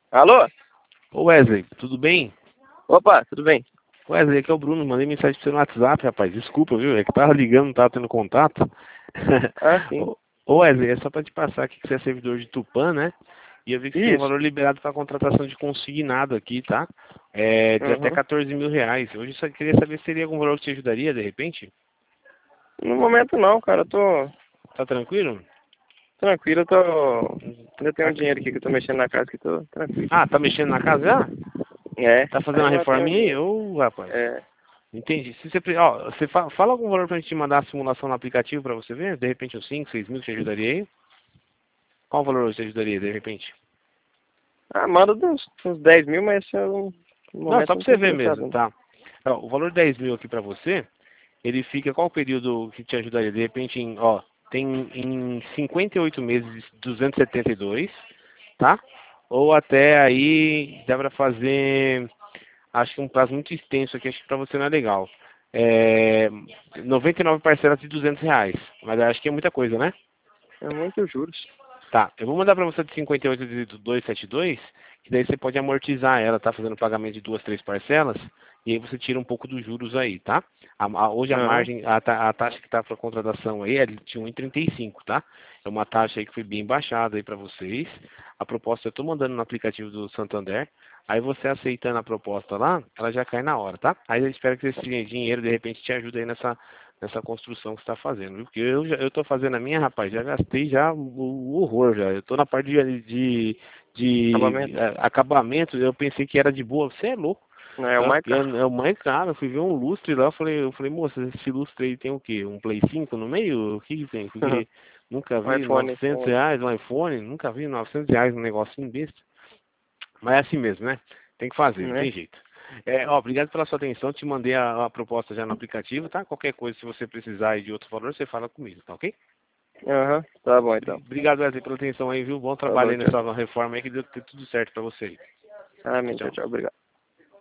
Alô? Ô Wesley, tudo bem? Opa, tudo bem? Wesley, aqui é o Bruno, mandei mensagem pra você no WhatsApp, rapaz. Desculpa, viu? É que tava ligando, não tava tendo contato. Ah, sim. Ô Wesley, é só pra te passar aqui que você é servidor de Tupã, né? E eu vi que você tem um Isso. valor liberado para contratação de consignado aqui, tá? É de até Uhum. 14 mil reais. Hoje eu só queria saber se teria algum valor que te ajudaria, de repente? No momento não, cara. Eu tô Tá tranquilo? tranquilo, eu tô. Ainda tenho um dinheiro aqui que eu tô mexendo na casa que tô tranquilo. Ah, tá mexendo na casa já? É, Tá fazendo uma ainda tenho um reforminha aí? dinheiro. Ô, rapaz. É. Entendi. Se você, ó, você fala algum valor pra gente mandar a simulação no aplicativo pra você ver? De repente uns 5, 6 mil te ajudaria aí? Qual valor te ajudaria, de repente? Ah, manda uns 10 mil, mas eu, no Não, momento só não pra você tô ver interessado. mesmo, Não. tá? Ó, o valor de 10 mil aqui pra você, ele fica, qual o período que te ajudaria? De repente, ó, tem em 58 meses 272, tá? Ou até aí dá pra fazer, acho que um prazo muito extenso aqui, acho que pra você não é legal. É, 99 parcelas de 200 reais, mas acho que é muita coisa, né? É muitos juros. Tá, eu vou mandar pra você de 58 de 272, que daí você pode amortizar ela, tá? Fazendo pagamento de duas, três parcelas, e aí você tira um pouco dos juros aí, tá? Hoje a Aham. margem, a taxa que tá para contratação aí é de 1,35, tá? É uma taxa aí que foi bem baixada aí pra vocês. A proposta eu tô mandando no aplicativo do Santander. Aí você aceitando a proposta lá, ela já cai na hora, tá? Aí eu espero que esse dinheiro de repente te ajude aí nessa construção que você está fazendo, viu? Porque eu tô fazendo a minha, rapaz, já gastei já o horror já. Eu tô na parte de Acabamento. acabamento, eu pensei que era de boa. Você é louco. Não, é o mais caro. É o mais caro. Eu fui ver um lustre lá, eu falei, moça, esse lustre aí tem o quê? Um Play 5 no meio? O que que tem? Porque nunca O vi iPhone, 900 iPhone. reais um iPhone, nunca vi 900 reais um negocinho besta. Mas é assim mesmo, né? Tem que fazer, não Né? tem jeito. Ó, obrigado pela sua atenção. Te mandei a proposta já no aplicativo, tá? Qualquer coisa, se você precisar aí de outro valor, você fala comigo, tá ok? Aham. Tá bom então. Obrigado, Wesley, pela atenção aí, viu? Bom trabalho Falou, aí tchau. nessa reforma aí, que deu tudo certo pra você aí. Amém. Tchau, Tchau, tchau. tchau. Obrigado.